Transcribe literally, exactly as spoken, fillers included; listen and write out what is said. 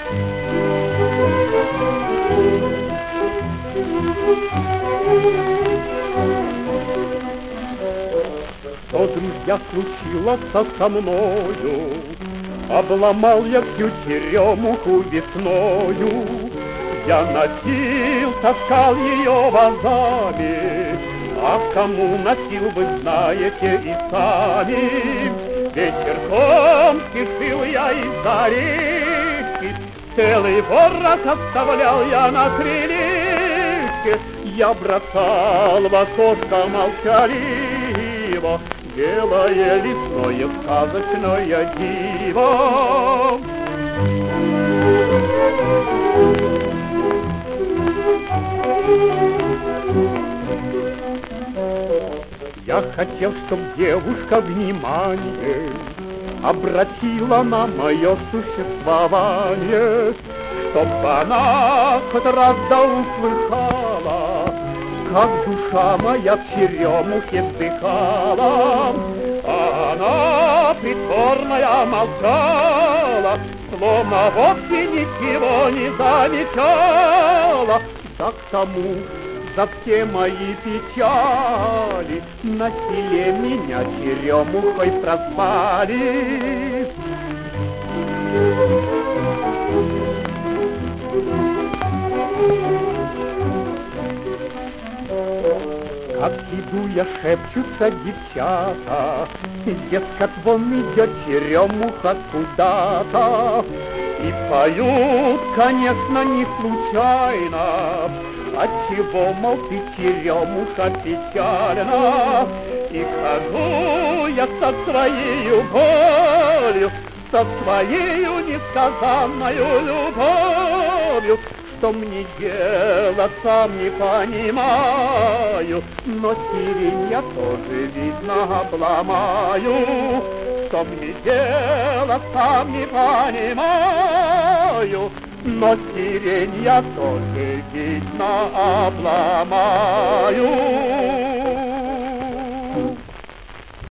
Что, друзья, случилось со мною? Обломал я всю черемуху весною. Я носил, таскал ее вазами, а кому носил, вы знаете и сами. Вечерком спешил я из-за речки, целый ворот оставлял я на крылечке. Я бросал в окошко молчаливо, белое лесное сказочное диво. Я хотел, чтоб девушка внимание обратила на мое существование, чтоб она хоть раз да услыхала, как душа моя в черемухе вздыхала. А она притворная молчала, словно вовсе ничего не замечала. Да к тому за все мои печали на селе меня черемухой прозвали. Как иду я, шепчутся девчата, дескать, вон идет черемуха куда-то. И поют, конечно, не случайно, отчего, мол, ты, черемуха, печальна. И хожу я со своею болью, со своею несказанною любовью. Что мне делать, сам не понимаю, но сирень я тоже, видно, обломаю. Что мне делать, сам не понимаю, но сирень я тоже, видно, обломаю.